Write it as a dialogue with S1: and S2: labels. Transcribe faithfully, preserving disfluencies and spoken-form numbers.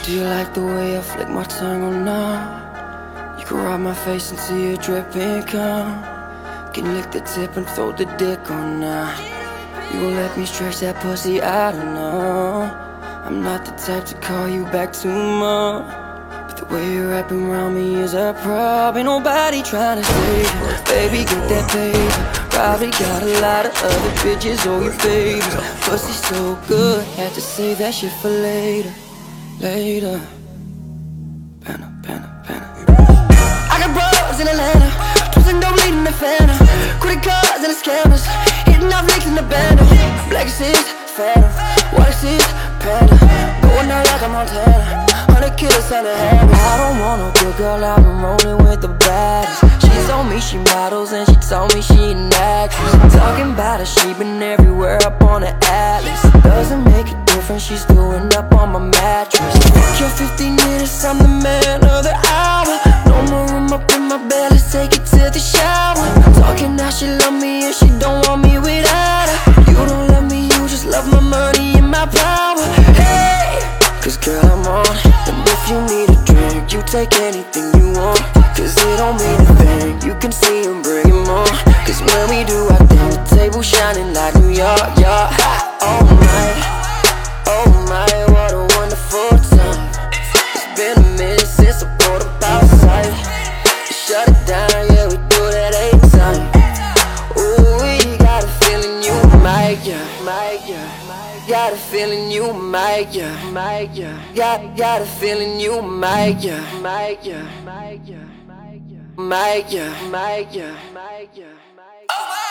S1: Do you like the way I flick my tongue or not? You can rub my face and see it dripping cum. Can lick the tip and throw the dick or not? You gon' let me stretch that pussy, I don't know. I'm not the type to call you back too much, but the way you're wrapping around me is a problem. Ain't nobody tryna save you. Baby, get that paper. Probably got a lot of other bitches on your favors. Pussy so good, had to save that shit for later. Later. Banner, banner, banner. I got bros in Atlanta, twisting dope, leading the Fanta. Credit cards and the scammers, hitting off licks in the bando. Black is Phantom, white is Panda. Going out like a Montana, hundred killers on the hammer. I don't want no good girl, I've been rolling with the baddest. She told me she models and she told me she an actress. Talking about her, she been everywhere up on the atlas. Doesn't make a difference, she's doing up on my mattress. Fuck your fifteen minutes, I'm the man of the hour. No more room up in my bed, let's take it to the shower. Talking now she love me and she don't want me without her. You don't love me, you just love my money and my power. Hey, cause girl I'm on it. And if you need a drink, you take anything you want, cause it don't mean a thing. You can see him, bring him on, cause when we do our thing, the table shining like New York, yeah. Oh my, oh my, what a wonderful time. It's been a minute since I brought up outside. Shut it down, yeah, we do that eight time. Ooh, we got a feeling you might, yeah, might, yeah. Got a feeling you might, yeah, might, yeah. Got, got a feeling you might, yeah, might, yeah, might, yeah, might, yeah, might, yeah, might, yeah, might, yeah.